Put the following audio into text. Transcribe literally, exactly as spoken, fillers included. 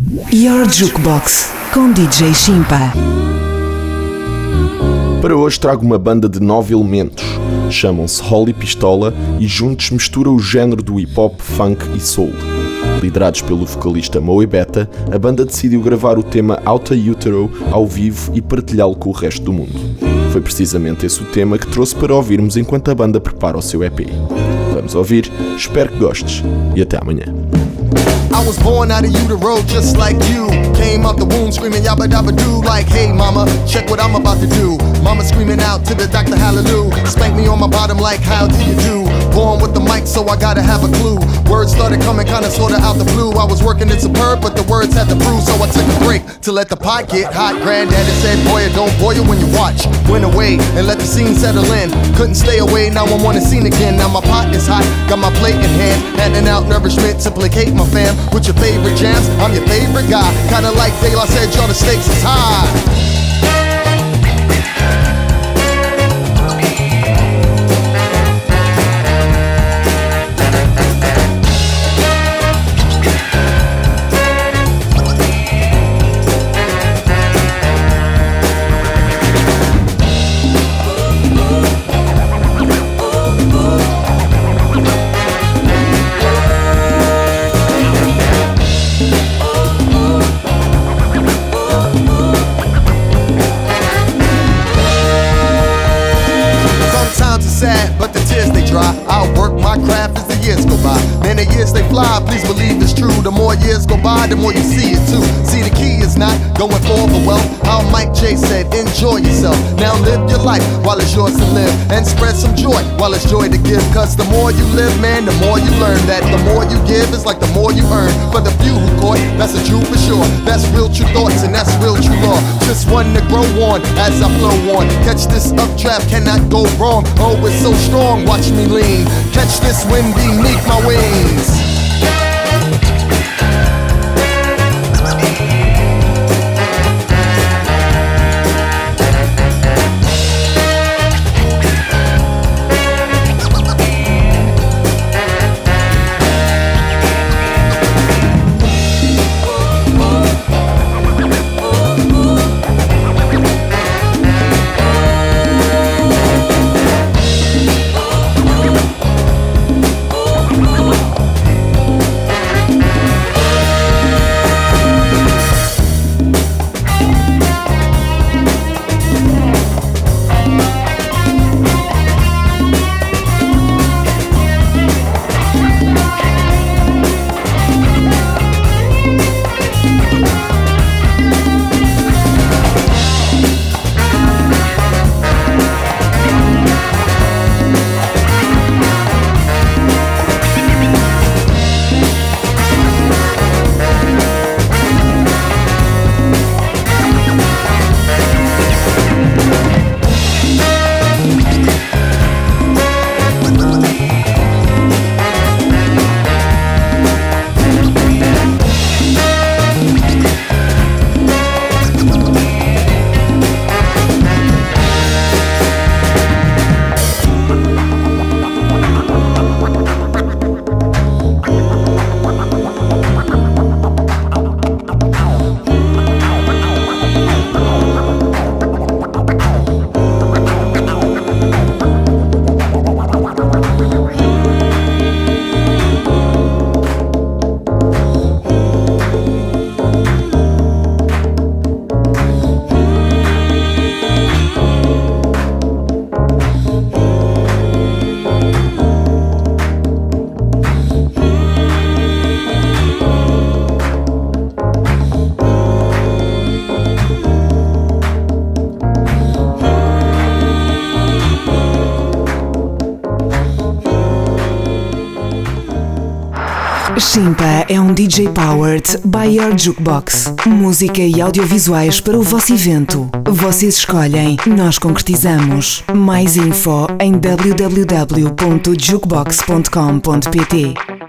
Your Jukebox com D J Shimpa. Para hoje trago uma banda de nove elementos. Chamam-se Holly Pistola e juntos misturam o género do hip-hop, funk e soul. Liderados pelo vocalista Moe Betta, a banda decidiu gravar o tema Outta Utero ao vivo e partilhá-lo com o resto do mundo. Foi precisamente esse o tema que trouxe para ouvirmos enquanto a banda prepara o seu E P. Vamos ouvir, espero que gostes e até amanhã. I was born out of utero just like you. Came out the womb screaming yabba dabba doo. Like hey mama, check what I'm about to do. Mama screaming out to the doctor hallelujah. Spank me on my bottom like how do you do. Born with the mic so I gotta have a clue. Words started coming kinda sorta out the blue. I was working in Superb but the words had to prove. So I took a break to let the pot get hot. Granddaddy said boy don't boil when you watch. Went away and let the scene settle in. Couldn't stay away, now I'm on the scene again. Now my pot is hot, got my plate in hand. Handing out nourishment to placate my fam. With your favorite jams, I'm your favorite guy. Kinda like De La said, y'all the stakes is high. I'll work my craft as the years go by. Man, the years they fly, please believe it's true. The more years go by, the more you see it too. See, the key is not going for the wealth. How Mike J said, enjoy yourself. Now live your life while it's yours to live. And spread some joy while it's joy to give. Cause the more you live, man, the more you learn. That the more you give is like the more you earn. For the few who caught, that's a true for sure. That's real true thoughts and that's real true law. Just one to grow on as I flow on. Catch this updraft, cannot go wrong. Oh, it's so strong, watch me lean. Catch this wind beneath my wings. Shimpa é um D J powered by Your Jukebox. Música e audiovisuais para o vosso evento. Vocês escolhem, nós concretizamos. Mais info em w w w ponto jukebox ponto com ponto p t.